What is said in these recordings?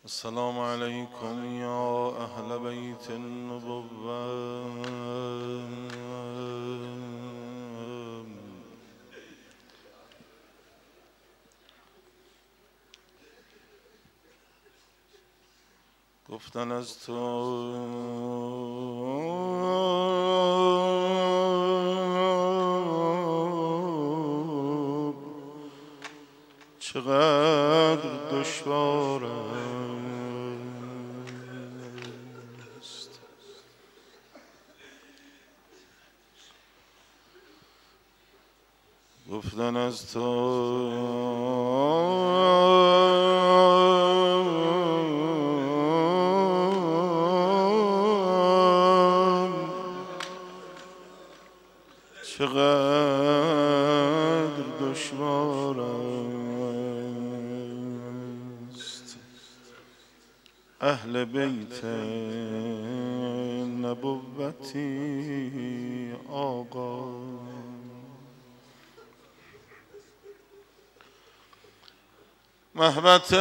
السلام عليكم يا أهل بيت النبوة. گفتن از تو چقدر دشوار است، گفتن از تو چقدر دشوار است. اهل بیت نبوتی آقا، محبت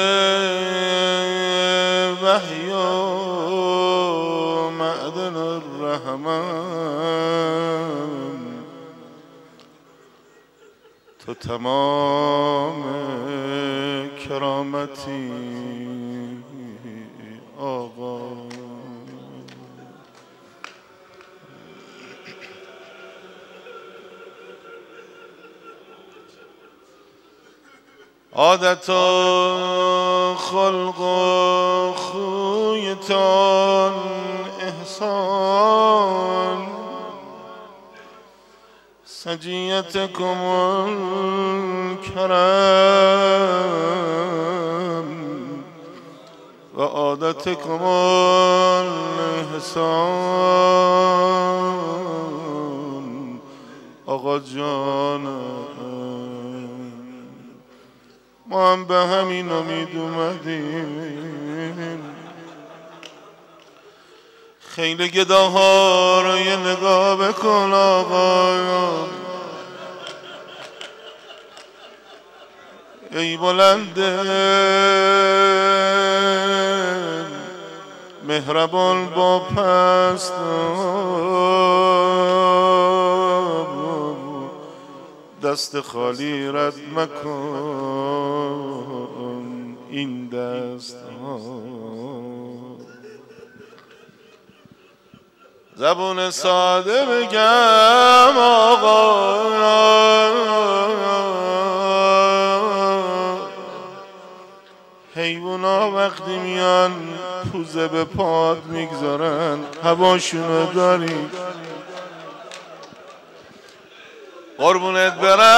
وحی و معدن الرحمن، تو تمام کرامتی آقا. عادت و خلق و خویتان احسان، سجیتکم الکرم و عادتکم الاحسان. آقا جانم، ما هم به همین امید اومدیم. خیلی گداها رو یه نگاه بکن آقا، ای بلند مهربان با پست، دست خالی رد مکن این دست. زبون ساده بگم آقا، حیونا وقتی میان پوزه به پاد میگذارن هواشونو داری. قربونت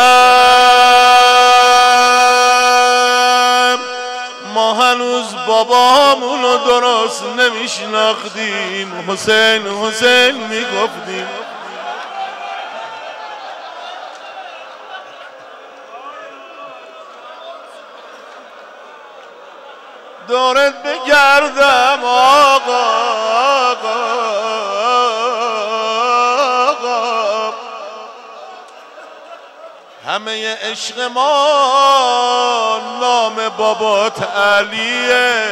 برم، ما هنوز بابامونو درست نمیشناختیم، حسین حسین میگفتیم. دورت بگردم آقا، همه عشق ما نام بابات علیه.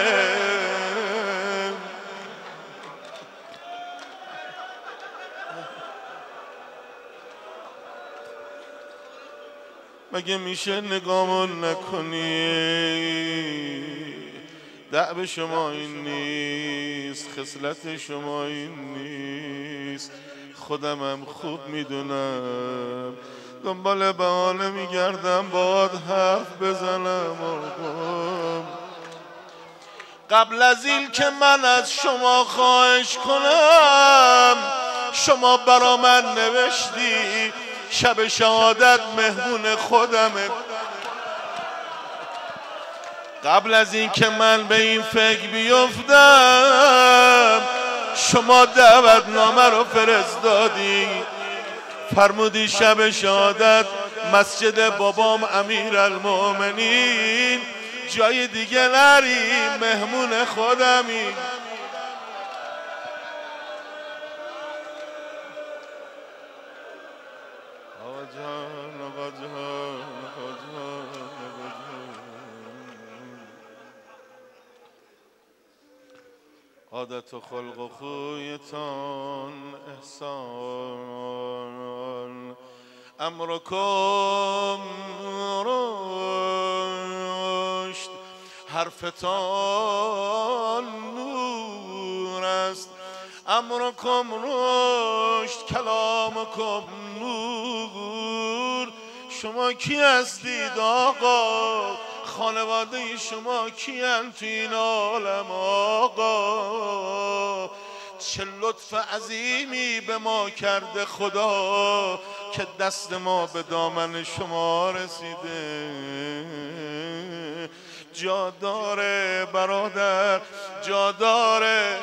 مگه میشه نگامون نکنی؟ دعب شما این نیست، خصلت شما این نیست، خودمم خوب میدونم. دنبال بهانه میگردم باهات حرف بزنم آقا. قبل از این که من از شما خواهش کنم، شما برا من نوشتی شب شهادت مهمون خودمه. قبل از این که من به این فکر بیفتم، شما دعوتنامه رو فرستادی، فرمودی شب شهادت مسجد بابام امیرالمومنین، جای دیگه نری، مهمون خودمی. آقا جان، آقا جان، آقا جان، آقا جان. عادت و خلق و خویتان احسان، امرکم رشد، حرفتان نور است. امرکم رشد، کلامکم نور. شما کی هستید آقا؟ خانواده شما کیان تو این عالم آقا؟ چه لطف عظیمی به ما کرده خدا که دست ما به دامن شما رسیده. جا داره برادر، جا داره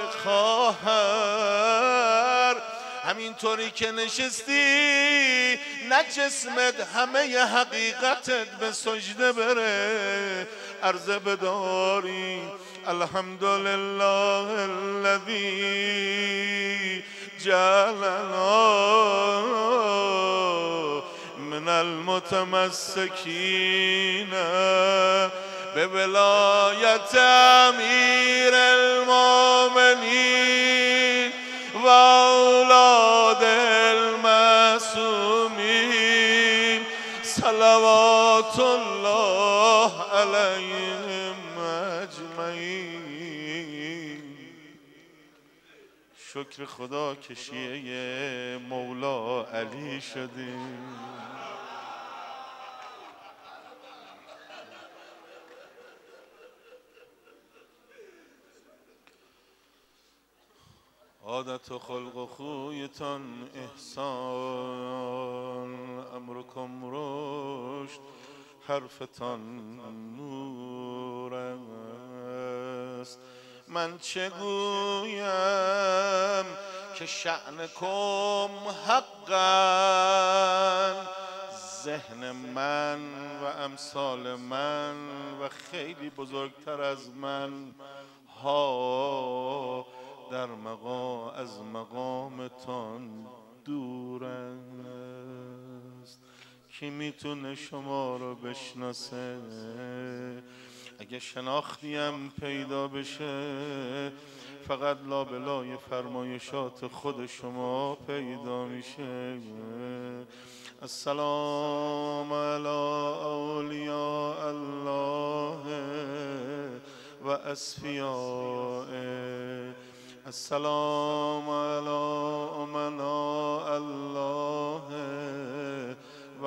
خواهر، همینطوری که نشستی نه جسمت همه حقیقتت به سجده بره، عرضه بداری الحمدلله الذی جعلنا من المتمسکین به ولایت امیر المؤمنین و اولاد المعصومین صلوات الله علیهم اجمعین. شکر خدا که شیعه مولا علی شدیم. عادت و خلق و خویتان احسان، امرکم رشد، حرفتان نور است. من چه گویم که شأنکم حقا، ذهن من و امثال من و خیلی بزرگتر از من ها در از مقامتان دور است. کی میتونه شما رو بشناسه؟ اگه شناختیم پیدا بشه فقط لابلای فرمایشات خود شما پیدا میشه. السلام علی اولیاء الله و اصفیائه، السلام علی امناء الله و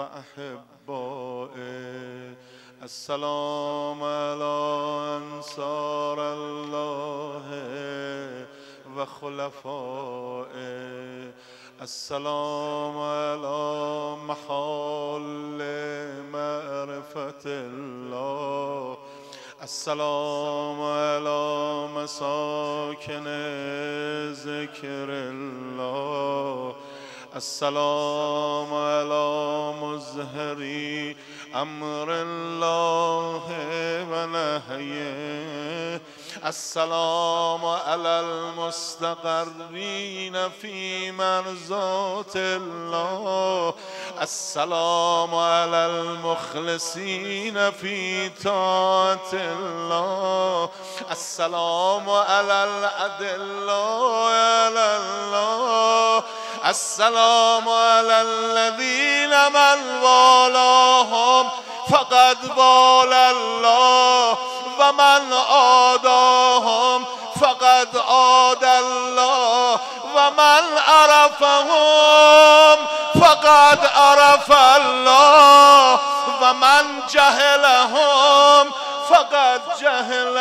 احبائه، السلام علی انصار الله و خلفائه، السلام علی محال معرفت الله، السلام علی مساکن ذکر الله، السلام علی مظهری امر الله و نهیه، السلام علی المستقرین فی مرضات الله، السلام علی المخلصین فی طاعت الله، السلام علی الادلاء علی الله، السلام علی الذین من والاهم فقد والا الله و من عاداهم فقد عاد الله و من عرفهم فقد عرف الله و من جهلهم فقد جهل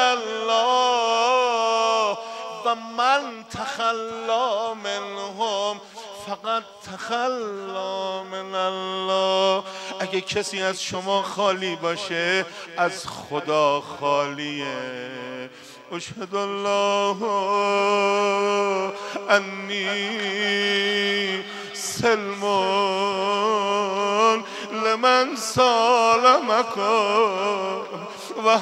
الله و من تخلا منهم فقط تخلا من الله. اگه کسی از شما خالی باشه از خدا خالیه. اشهد الله انی سلمون لمن سالمکم و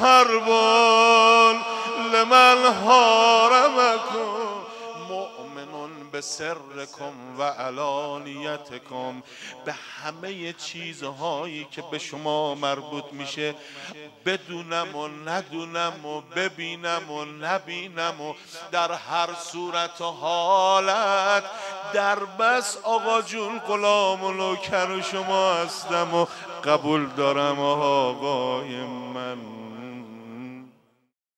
حربون لمن حارمکم. مؤمنون به سرکم و علانیتکم، به همه چیزهایی که به شما مربوط میشه، بدونم و ندونم و ببینم و نبینم و در هر صورت و حالت در بس آقا جون غلام و نوکر شما هستم و قبول دارم آقای من.